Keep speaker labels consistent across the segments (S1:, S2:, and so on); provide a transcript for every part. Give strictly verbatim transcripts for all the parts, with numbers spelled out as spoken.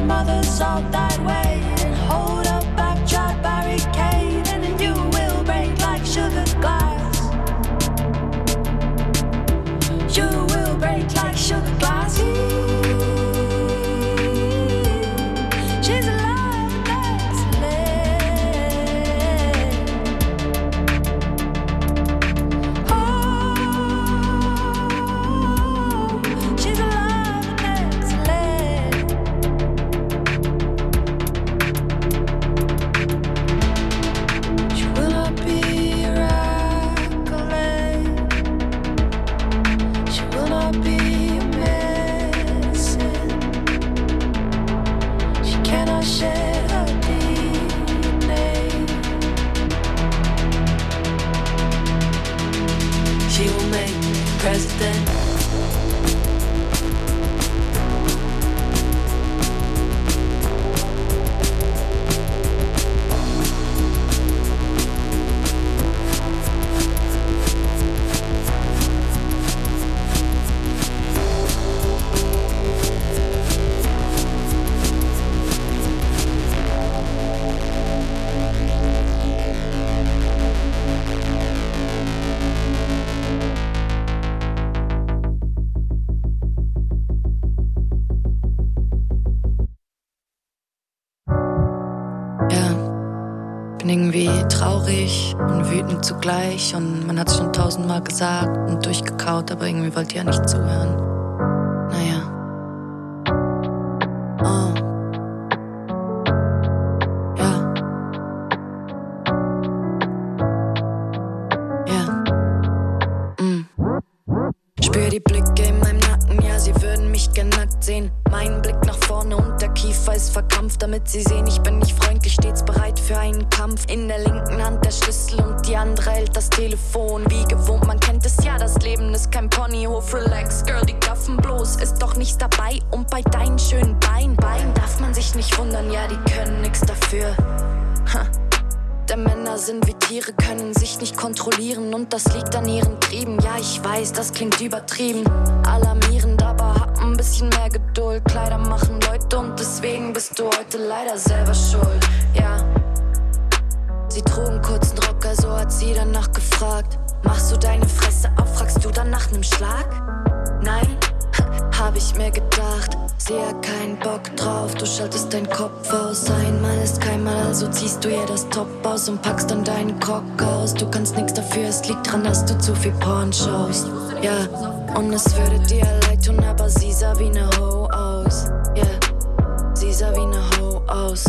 S1: mothers all died waiting. Hold up, backtrack, barricade, and then you will break like sugar glass. You will break like sugar glass. She's alive, that's lit. Oh, she's alive, that's lit. She will not be a accolade. She will not be a medicine. She cannot shed her D N A. She will make president.
S2: Ja, bin irgendwie traurig und wütend zugleich und man hat's schon tausendmal gesagt und durchgekaut, aber irgendwie wollt ihr ja nicht zuhören. Naja. Oh. Ja. Ja. Mm. Spür die Blicke in meinem Nacken, ja, sie würden mich gern nackt sehen. Mein Blick nach vorne und der Kiefer ist verkrampft, damit sie sehen, ich bin nicht freundlich, stets bereit für einen Kampf. In der linken Hand der Schlüssel und die andere hält das Telefon. Wie gewohnt, man kennt es ja, das Leben ist kein Ponyhof. Relax, Girl, die gaffen bloß, ist doch nichts dabei. Und bei deinen schönen Beinen, Beinen darf man sich nicht wundern, ja, die können nix dafür. Ha. Denn Männer sind wie Tiere, können sich nicht kontrollieren und das liegt an ihren Trieben. Ja, ich weiß, das klingt übertrieben, alarmierend, aber hab ein bisschen mehr Geduld. Kleider machen Leute und deswegen bist du heute leider selber schuld. Ja, sie trugen kurzen Rock, also hat sie danach gefragt. Machst du deine Fresse auf, fragst du dann nach nem Schlag? Nein, hab ich mir gedacht, sie hat keinen Bock drauf. Du schaltest deinen Kopf aus, einmal ist keinmal, also ziehst du ihr das Top aus und packst dann deinen Cock aus. Du kannst nix dafür, es liegt dran, dass du zu viel Porn schaust. Ja, und es würde dir leid tun, aber sie sah wie ne Ho aus. Ja, yeah. Sie sah wie ne Ho aus.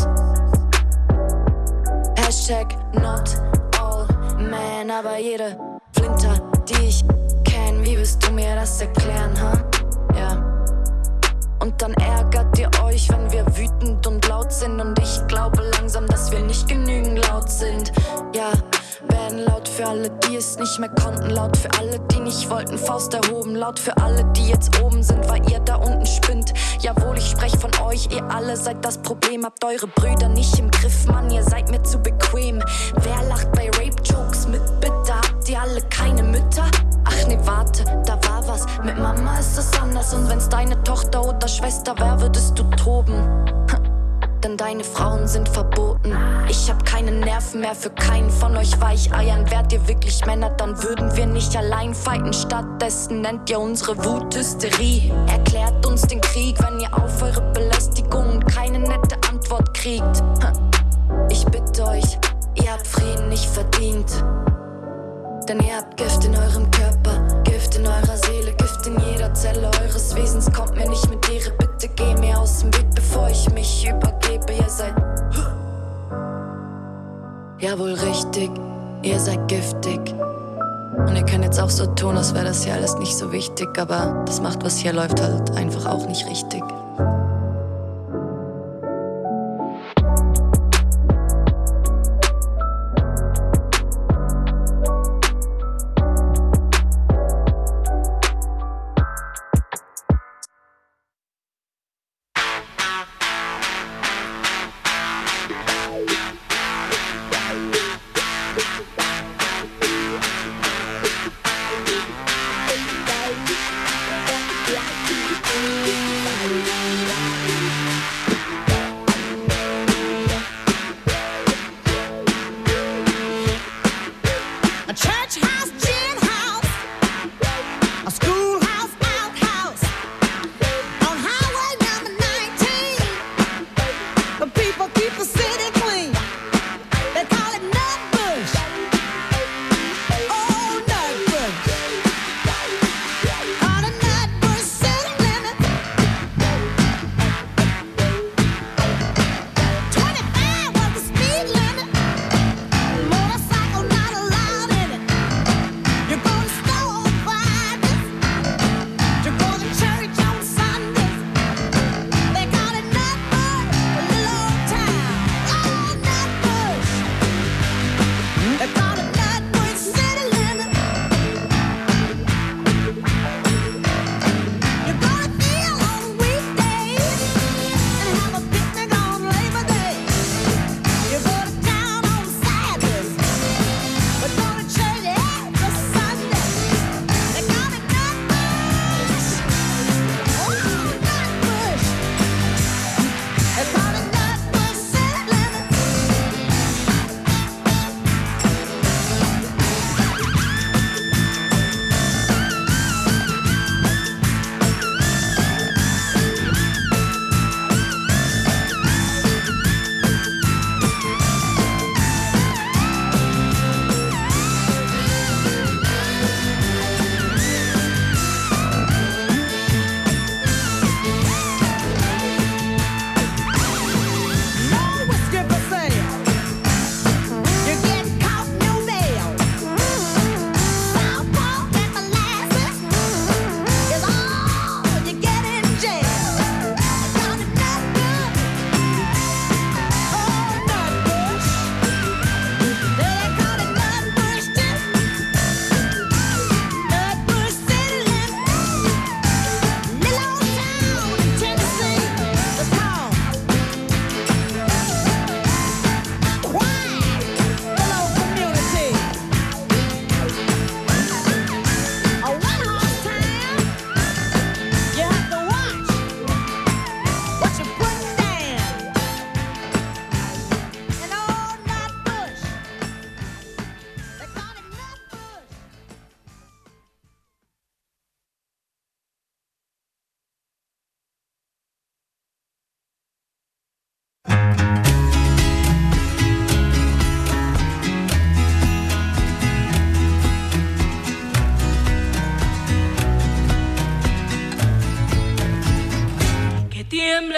S2: Hashtag not all men, aber jede Flinter, die ich kenn, wie willst du mir das erklären, ha? Huh? Ja. Und dann ärgert ihr euch, wenn wir wütend und laut sind. Und ich glaube langsam, dass wir nicht genügend laut sind. Ja, werden laut für alle, die es nicht mehr konnten. Laut für alle, die nicht wollten, Faust erhoben. Laut für alle, die jetzt oben sind, weil ihr da unten spinnt. Jawohl, ich sprech von euch, ihr alle seid das Problem. Habt eure Brüder nicht im Griff, Mann, ihr seid mir zu bequem. Wer lacht bei Rape-Jokes mit bitte? Habt ihr alle keine Mütter? Ach nee, warte, da war was. Mit Mama ist es anders. Und wenn's deine Tochter oder Schwester wär, würdest du toben. Denn deine Frauen sind verboten. Ich hab keine Nerven mehr für keinen von euch Weicheiern. Wärt ihr wirklich Männer, dann würden wir nicht allein fighten. Stattdessen nennt ihr unsere Wut Hysterie. Erklärt uns den Krieg, wenn ihr auf eure Belästigungen keine nette Antwort kriegt. Ich bitte euch, ihr habt Frieden nicht verdient. Denn ihr habt Gift in eurem Körper, Gift in eurer Seele, Gift in jeder Zelle eures Wesens. Kommt mir nicht mit Ehre, bitte geh mir aus dem Weg, bevor ich mich übergebe. Ihr seid jawohl richtig, ihr seid giftig. Und ihr könnt jetzt auch so tun, als wäre das hier alles nicht so wichtig. Aber das macht, was hier läuft, halt einfach auch nicht richtig.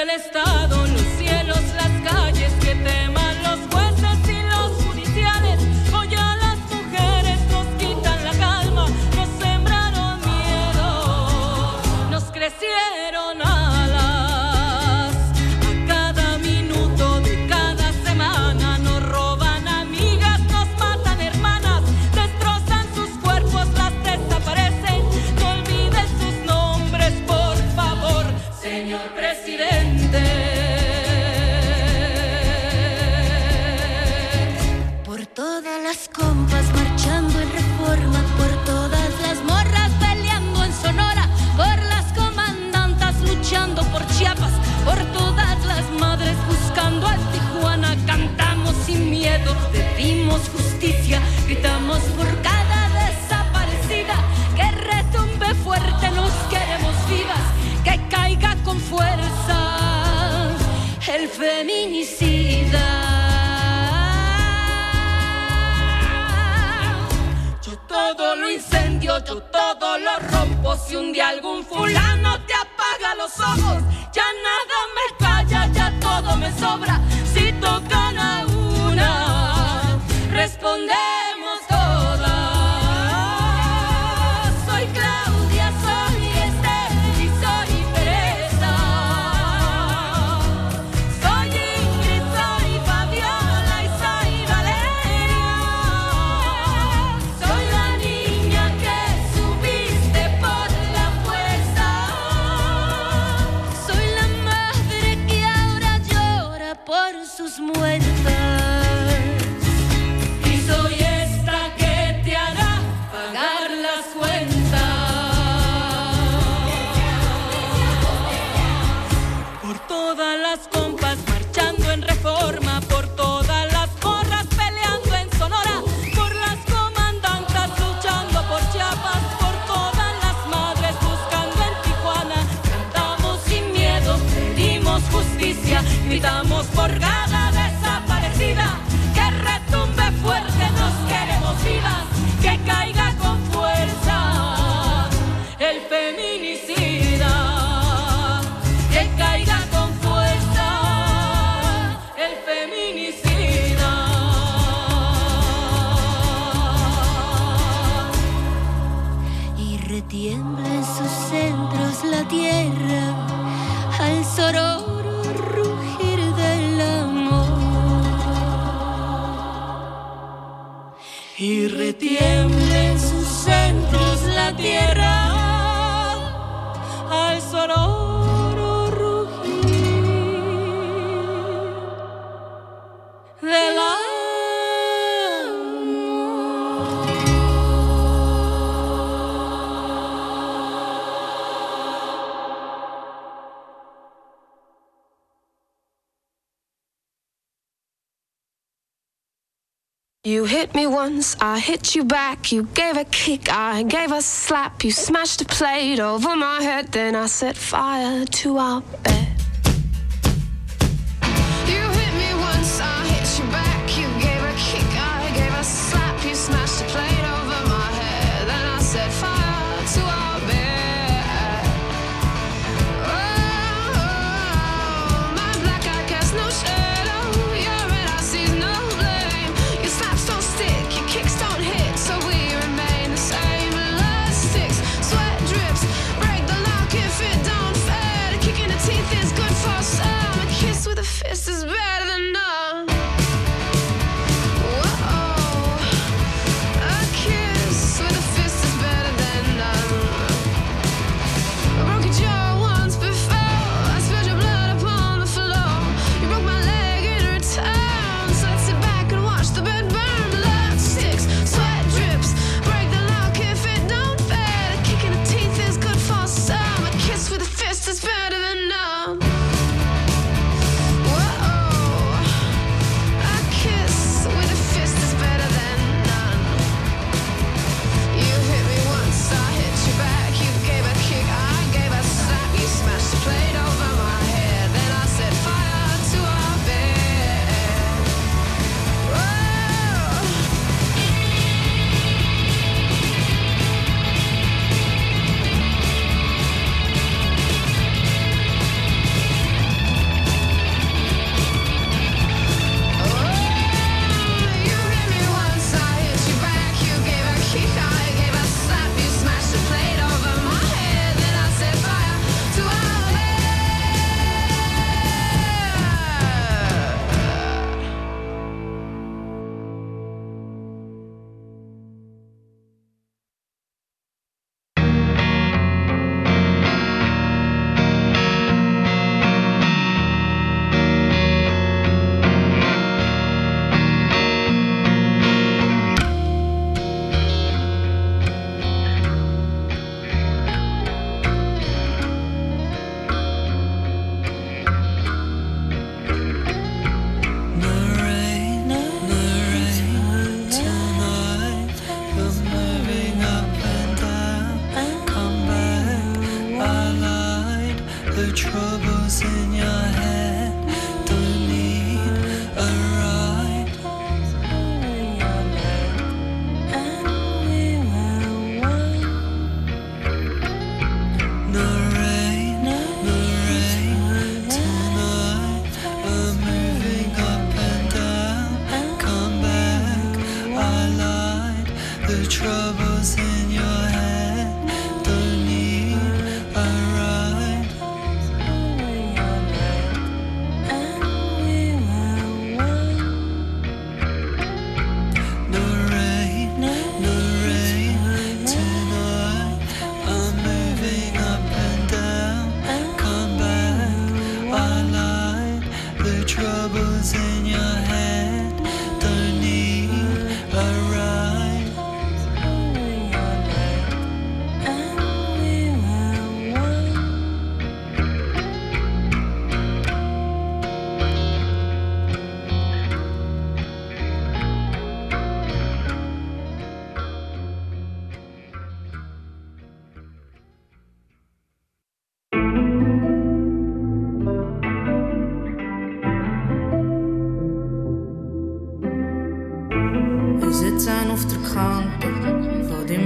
S3: el Estado, los cielos, las calles, que teman los jueces y los judiciales. Hoy a las mujeres nos quitan la calma, nos sembraron miedo, nos crecieron alas. A cada minuto de cada semana nos roban amigas, nos matan hermanas, destrozan sus cuerpos, las desaparecen. No olviden sus nombres, por favor, señor presidente.
S2: Por todas las compas marchando en Reforma, por todas las morras peleando en Sonora, por las comandantas luchando por Chiapas, por todas las madres buscando a Tijuana. Cantamos sin miedo, pedimos justicia, gritamos por cada desaparecida. Que retumbe fuerte, nos queremos vivas, que caiga con fuerza el feminicida.
S3: Yo todo lo incendio, yo todo lo rompo. Si un día algún fulano te apaga los ojos, ya nada me calla, ya todo me sobra. Si tocan a una, respondemos todas. Soy Claudia, soy Esther y soy Teresa. Soy Ingrid, soy Fabiola y soy Valeria. Soy la niña que subiste por la fuerza.
S2: Soy la madre que ahora llora por sus muertas.
S3: Y soy esta que te hará pagar las cuentas. Por todas las compas marchando en Reforma, por todas las morras peleando en Sonora, por las comandantas luchando por Chiapas, por todas las madres buscando en Tijuana. Cantamos sin miedo, pedimos justicia, gritamos por cada desaparecida. Que retumbe fuerte, nos queremos vivas, que caiga con fuerza el feminicida. Que caiga con fuerza el feminicida.
S2: Y retiembla en sus centros la tierra al sororo rugir del amor.
S3: Y retiembla en sus centros la tierra al sonoro rugir del amor.
S4: You hit me once, I hit you back. You gave a kick, I gave a slap. You smashed a plate over my head, then I set fire to our bed. You hit me once, I hit you back. You gave a kick, I gave a slap. You smashed a plate over my head, then I set fire to our bed. Oh, my black eye casts no shadow. Your red eye sees no blame. Your slaps don't stick, your kicks don't hit, so we remain the same. Blood sticks, sweat drips, break the lock if it don't fit. A kick in the teeth is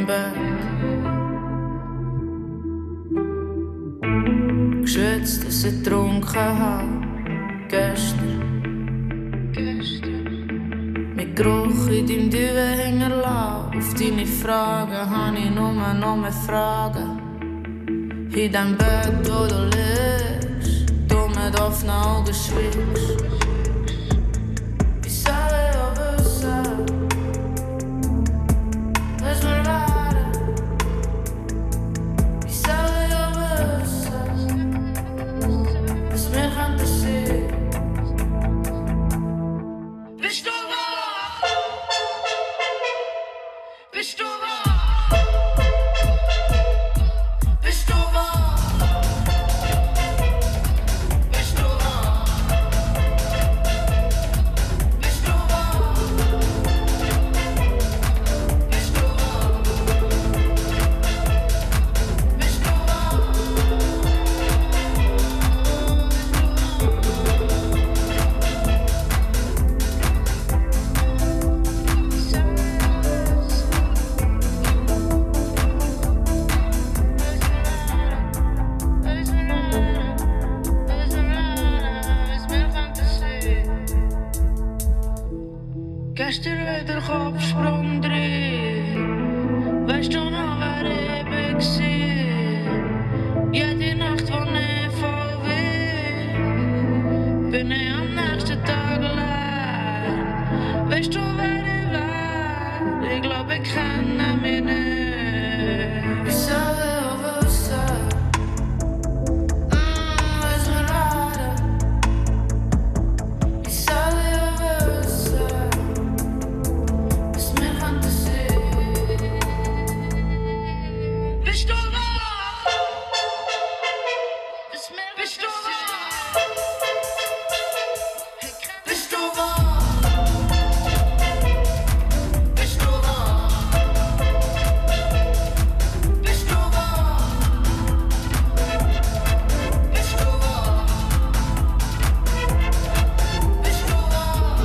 S5: dein Bett. Geschwitzt, dass ich getrunken habe. Gestern. Mit Geruch in deinem Düwe hinterlassen. Auf deine Fragen habe ich nur noch mehr Fragen. In deinem Bett, wo du liegst, du mit offenen Augen schweigst. Wie soll ich auch wissen, was wir werden? Wie soll ich auch wissen, was wir könnten sein? Bist du wach? Bist du wach? Bist du wach? Bist du wach? Bist du wach? Bist du wach? Bist du wach? Gestern wieder Kopfsprung drin. Weißt du noch, wer ich bin? Jede Nacht, wo ich voll will, bin ich am nächsten Tag allein. Weißt du, wer ich war? Ich glaub, ich kenne mich nicht. Wie soll ich auch wissen, mm, was wir werden? Wie soll ich auch wissen, was wir könnten sein? Bist du wach? Bist du wach? Bist du wach? Bist du wach? Bist du wach? Bist du wach? Bist du wach?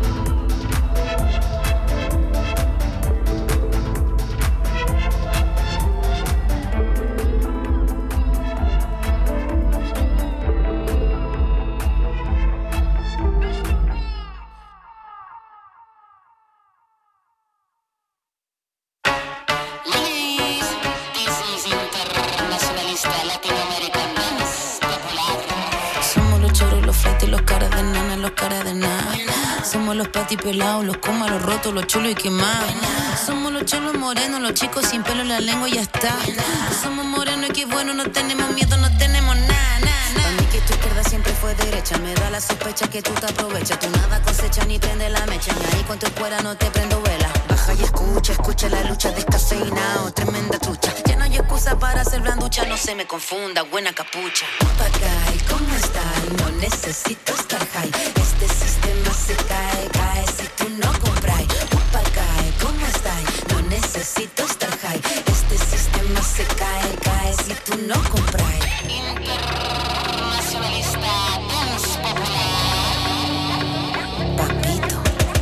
S6: Somos los choros, los flights, los caras de nana, los caras de nada. Somos los patis pelados, los comas, los rotos, los chulos y quemados. Somos los cholos morenos, los chicos sin pelo en la lengua y ya está. Somos morenos y qué bueno, no tenemos miedo, no tenemos nada, nada, nada. Para mí que tu izquierda siempre fue derecha, me da la sospecha que tú te aprovechas. Tú nada cosecha ni prende la mecha, ni ahí con tu escuela no te prendo vela. Baja y escucha, escucha la lucha descafeinado, tremenda trucha. Ya no hay excusa para hacer blanducha, no se me confunda, buena capucha. Papagay, ¿cómo estás? No necesito estar high. Este sistema se cae, cae si tú no compras. Papagay, ¿cómo estás? No necesito estar high. Este sistema se cae, cae si tú no compras. Internacionalista Dance Popular. Papito.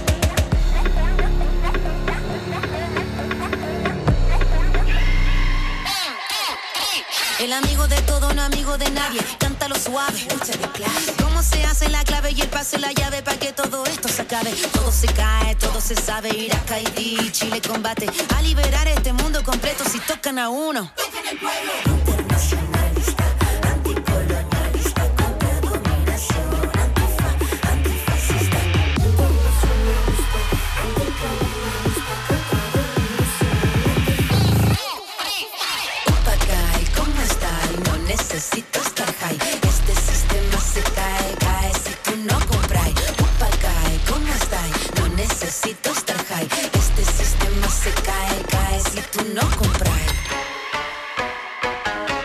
S6: El amigo de todo, no amigo de nadie. Cántalo suave, lucha de clase. ¿Cómo se hace la clave y el paso y la llave para que todo esto se acabe? Todo se cae, todo se sabe. Irak, Haití, Chile combate a liberar este mundo completo si tocan a uno. Tocan el pueblo. Internacionalista, anticolonialista, contra dominación, antifa, antifascista. Internacionalista, anticolonialista, contra dominación. Papagay, ¿cómo estás? No necesito estar high. Este sistema se cae, cae si tú no compras. Papagay, ¿cómo estás? No necesito estar high. Este sistema se cae, cae si tú no compras.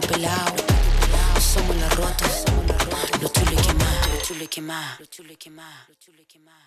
S6: patis pelados. Somos los rotos, los chulos y quemados, los chulos y quemados, los chulos y quemados, los chulos y quemados.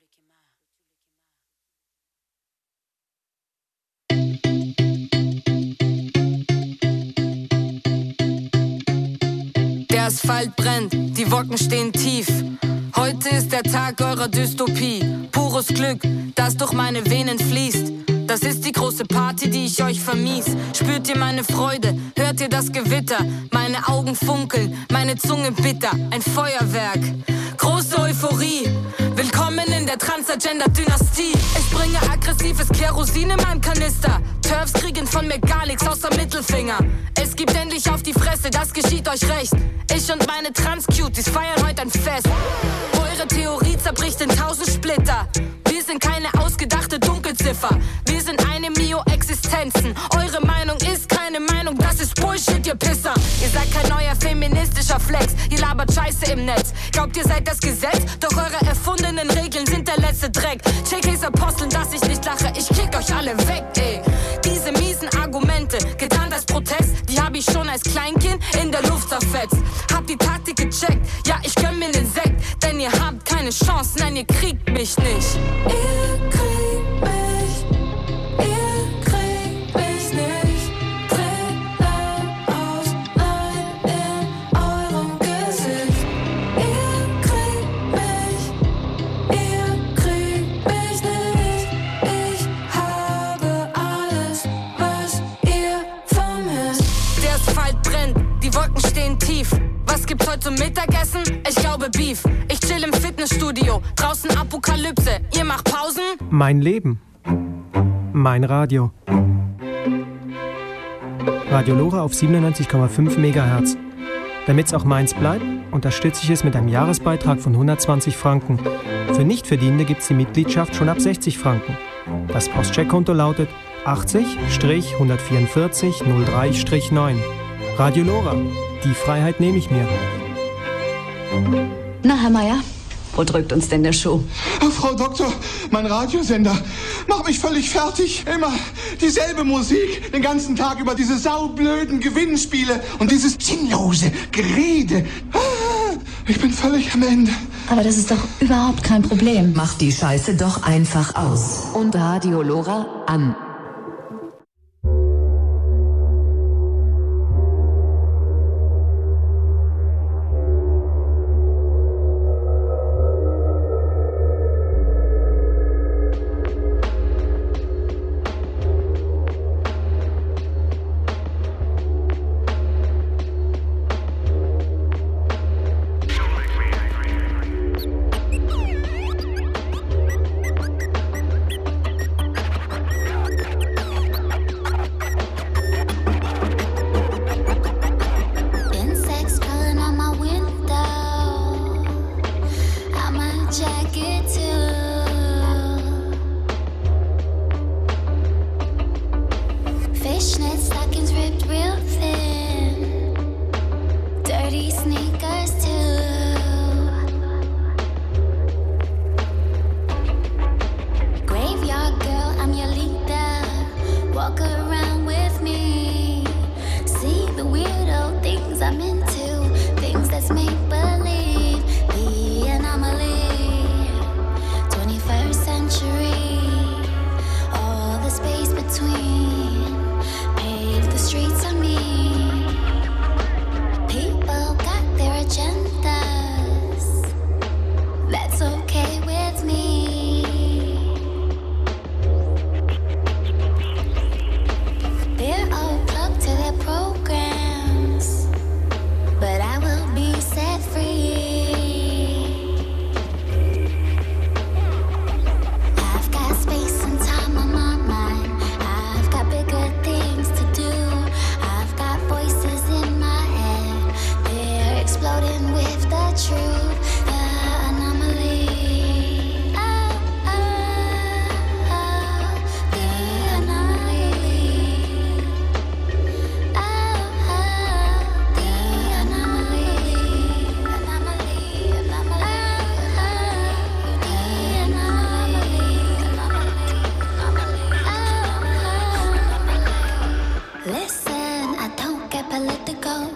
S7: Der Asphalt brennt, die Wocken stehen tief. Heute ist der Tag eurer Dystopie. Pures Glück, das durch meine Venen fließt. Das ist die große Party, die ich euch vermies. Spürt ihr meine Freude? Hört ihr das Gewitter? Meine Augen funkeln, meine Zunge bitter. Ein Feuerwerk, große Euphorie. Willkommen in der Transagender-Dynastie. Ich bringe aggressives Kerosin in meinem Kanister. Turfs kriegen von mir gar nichts außer Mittelfinger. Es gibt endlich auf die Fresse, das geschieht euch recht. Ich und meine Trans-Cuties feiern heute ein Fest. Eure Theorie zerbricht in tausend Splitter. Wir sind keine ausgedachte Dunkelziffer. Wir sind eine Mio-Existenzen. Eure Meinung ist keine Meinung, das ist Bullshit, ihr Pisser. Ihr seid kein neuer feministischer Flex. Ihr labert Scheiße im Netz. Glaubt, ihr seid das Gesetz? Doch eure erfundenen Regeln sind der letzte Dreck. J Ks Aposteln, dass ich nicht lache. Ich kick euch alle weg, ey. Diese miesen Argumente, getarnt als Protest, die hab ich schon als Kleinkind in der Luft zerfetzt. Hab die Taktik gecheckt, ja, ich gönn mir den Sekt. Denn ihr habt keine Chance, nein, ihr kriegt mich nicht.
S1: Ihr kriegt mich, ihr kriegt mich nicht. Tränen aus, nein, in eurem Gesicht. Ihr kriegt mich, ihr kriegt mich nicht. Ich habe alles, was ihr vermisst.
S7: Der Asphalt brennt, die Wolken stehen tief. Was gibt's heute zum Mittagessen? Ich glaube Beef. Ich chill im Fitnessstudio, draußen Apokalypse. Ihr macht Pausen?
S8: Mein Leben. Mein Radio. Radio Lora auf siebenundneunzig Komma fünf Megahertz. Damit's auch meins bleibt, unterstütze ich es mit einem Jahresbeitrag von hundertzwanzig Franken. Für Nichtverdienende gibt's die Mitgliedschaft schon ab sechzig Franken. Das Postcheckkonto lautet achtzig hundertvierundvierzig null drei neun. Radio Lora. Die Freiheit nehme ich mir.
S9: Na, Herr Meier, wo drückt uns denn der Schuh?
S10: Oh, Frau Doktor, mein Radiosender macht mich völlig fertig. Immer dieselbe Musik, den ganzen Tag über diese saublöden Gewinnspiele und dieses sinnlose Gerede. Ich bin völlig am Ende.
S9: Aber das ist doch überhaupt kein Problem.
S11: Mach die Scheiße doch einfach aus. Und Radio Lora an.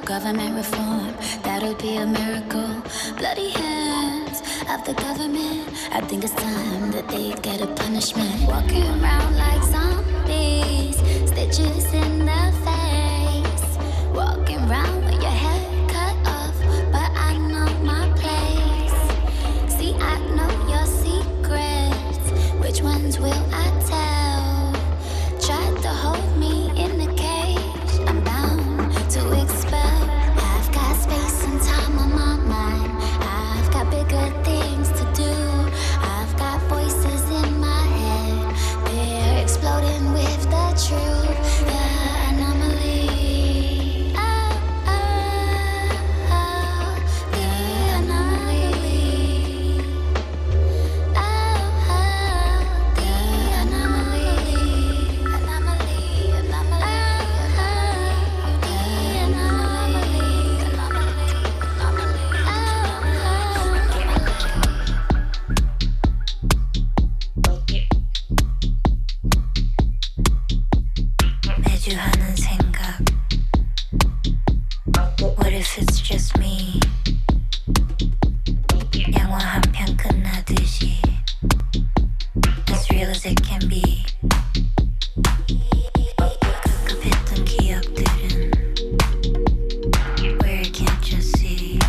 S6: government reform, that'll be a miracle. Bloody hands of the government, I think it's time that they get a punishment. Walking around like zombies, stitches in the face. Walking around with your head cut off, but I know my place. See, I know your secrets, which ones will I tell? Tried to hold me in the cage, I'm bound to expel. I've got space and time on my mind, I've got bigger things to do. I've got voices in my head, they're exploding with the truth. The anomaly, oh, oh, oh, the anomaly, oh, oh, the anomaly, anomaly, anomaly, oh, oh, the anomaly, anomaly, anomaly, 매주하는 생각. What if it's just me? 영화 한 편 끝나듯이 as real as it can be. 급급했던 기억들은 where I can't just see.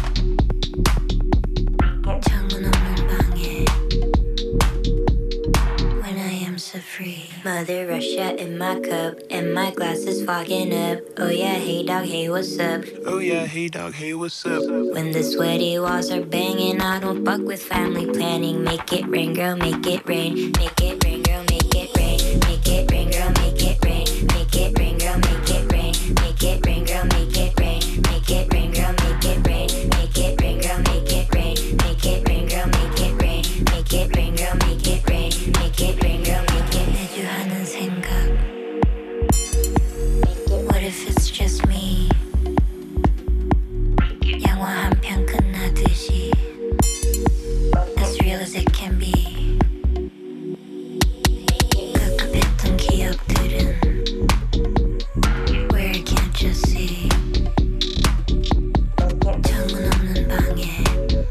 S6: 창문 없는 방에 when I am so free. Mother Russia in my cup, and my glass is fogging up. Oh yeah, hey dog, hey what's up?
S10: Oh yeah, hey dog, hey what's up?
S6: When the sweaty walls are banging, I don't fuck with family planning. Make it rain, girl, make it rain. Make it rain, girl, make it rain. Make it rain, girl, make it rain. Make it rain, girl, make it rain. Make it rain, girl, make it rain. Make it rain, girl, make it rain. Make it rain, girl, make it rain. Make it rain, girl, make it rain. Make it rain, girl, make it rain. Make it rain, girl, make it. 매주 하는 생각. What if it's just me? 영화 한 편 끝나듯이 as real as it can be. 급급했던 기억들은 where I can't just see. 창문 없는 방에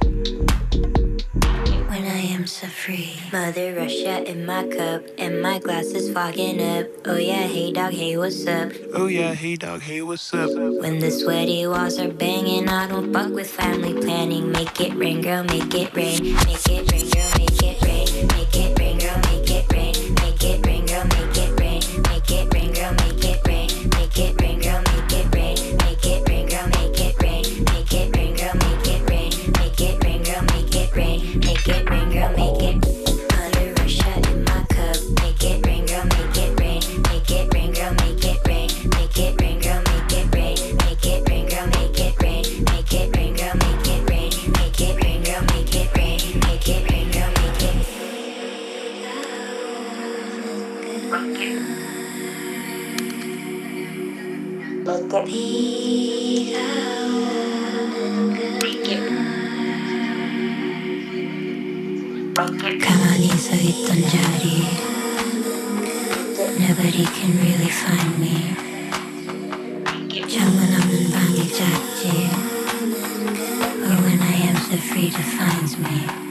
S6: when I am so free. Mother Russia in my cup, and my glass is fogging up. Oh yeah, hey dog, hey what's up?
S10: Oh yeah, hey dog, hey what's up?
S6: When the sweaty walls are banging, I don't fuck with family planning. Make it rain, girl, make it rain. Make it rain, girl, make it rain. Make it rain, girl, make it rain. Make it rain, girl, make it rain. Make it rain, girl, make it rain. Make it rain, girl, make it rain. Make it rain, girl, make it rain. Make it rain, girl, make it rain. Make it rain, girl, make it rain. Make it rain, girl, make it. Mother Russia in my cup. Make it rain, girl, make it rain. Make it rain, girl, make it rain. Make it rain, girl, make it rain. Make it rain, girl, make it rain. Make it rain, girl, make it rain. Make it rain, girl, make it rain. Make it rain, girl, make it. 가만히 서 있던 자리. Nobody can really find me. 창문 없는 방이 작지. But when I am so free defines me.